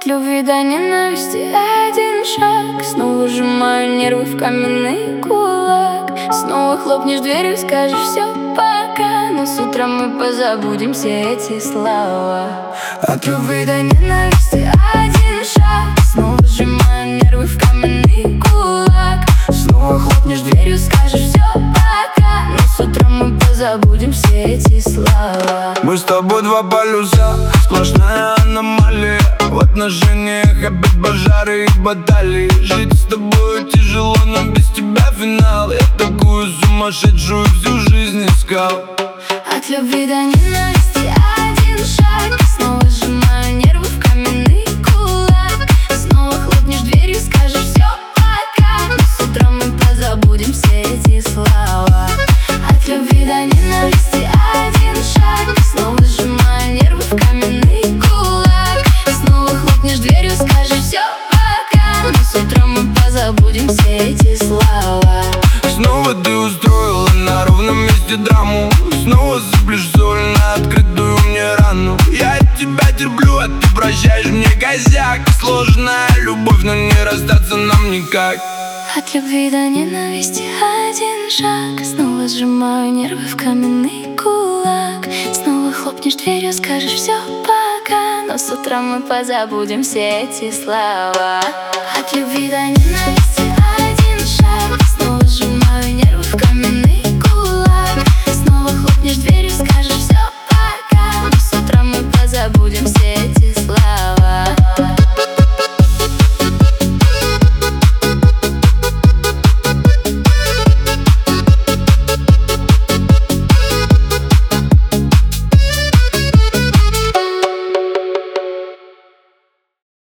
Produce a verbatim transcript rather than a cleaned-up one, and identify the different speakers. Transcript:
Speaker 1: любви до ненависти один шаг. Снова сжимаю нервы в каменный кулак. Снова хлопнешь дверью, скажешь все пока, но с утра мы позабудем все эти слова. От любви до ненависти один шаг. Снова сжимаю нервы в каменный кулак. Снова хлопнешь дверью, скажешь все пока, но с утра мы позабудем все эти слова.
Speaker 2: Мы с тобой два полюса, сплошная аномалия. В отношениях опять пожары и баталии. Жить с тобой тяжело, но без тебя финал. Я такую сумасшедшую всю жизнь искал.
Speaker 1: От любви до ненависти один шаг. Снова сжимаю нервы в каменный кулак. Снова хлопнешь дверью, скажешь все пока, но с утра мы позабудем все эти слова. От любви до ненависти один шаг. Снова сжимаю нервы в каменный кулак. Снова хлопнешь дверью, скажешь все пока, но с утра мы позабудем все эти слова.
Speaker 2: Снова ты устроила на ровном месте драму. Снова сыплешь соль на открытую мне рану. Я тебя терплю, а ты прощаешь мне косяк. Сложная любовь, но не расстаться нам никак.
Speaker 1: От любви до ненависти один шаг. Снова сжимаю нервы в каменный кулак. Снова хлопнешь дверью, скажешь все пока, но с утра мы позабудем все эти слова. От любви до ненависти один шаг. Снова сжимаю нервы в каменный